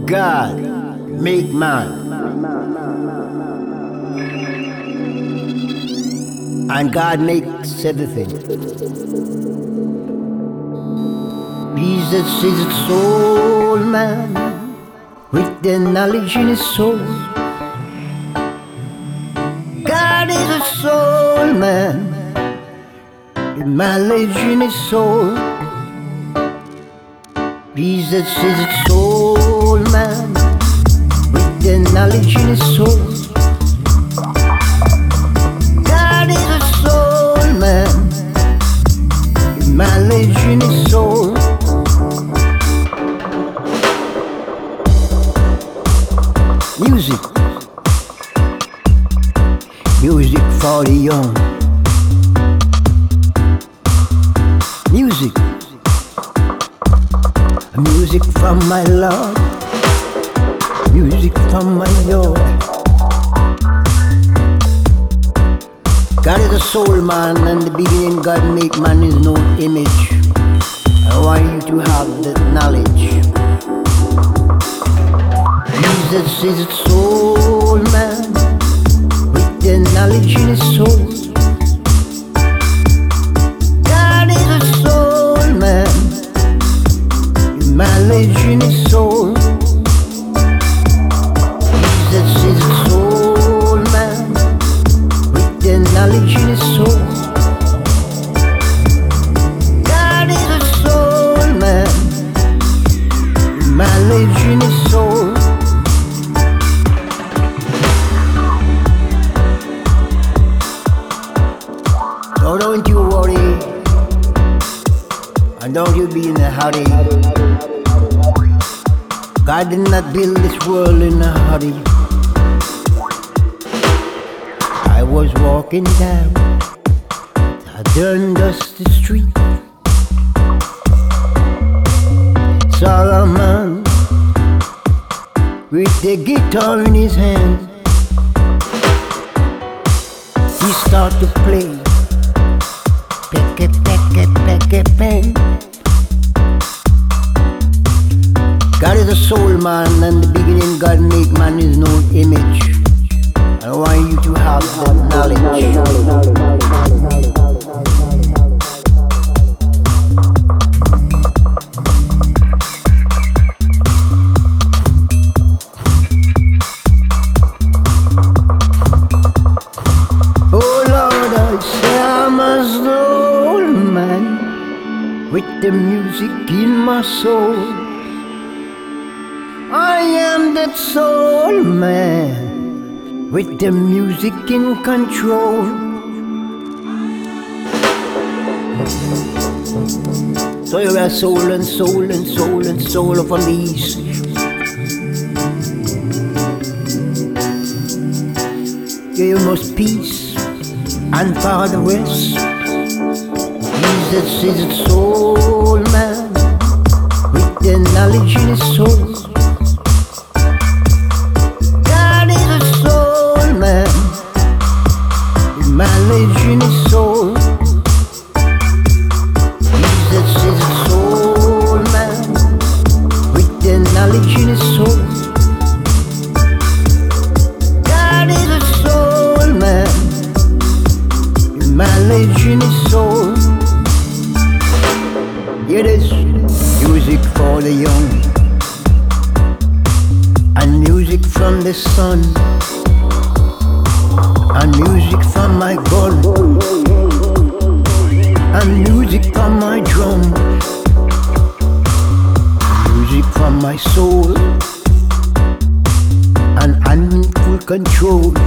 God make man, and God makes everything. Jesus is a soul man with the knowledge in his soul. God is a soul man with knowledge in his soul. Jesus is a soul man with the knowledge in his soul. God is a soul man with knowledge in his soul. Music, music for the young. Music, music from my Lord, music from my Lord. God is a soul man, and the beginning God make man in his own image. I want you to have that knowledge. Jesus is a soul man with the knowledge in his soul. God is a soul man with knowledge in his soul. Jesus is a soul man with the knowledge in his soul. God is a soul man with knowledge in his soul. So don't you worry, and don't you be in a hurry. God did not build this world in a hurry. I was walking down a dark dusty street, saw a man with the guitar in his hand. He started to play. Pen. God is a soul man, and the beginning God make man in his own image. I want you to have that knowledge. Oh Lord, I say I'm a soul man with the music in my soul. I am that soul man with the music in control. So you're a soul and soul and soul and soul from the east. You must peace and for the rest. Jesus is a soul man with the knowledge in his soul. God is a soul man with knowledge in his soul. Jesus is a soul man with the knowledge in his soul. God is a soul man with knowledge in his soul. It is music for the young, and music from the sun, and music from my God, and music from my drum, music from my soul, and I'm in full control.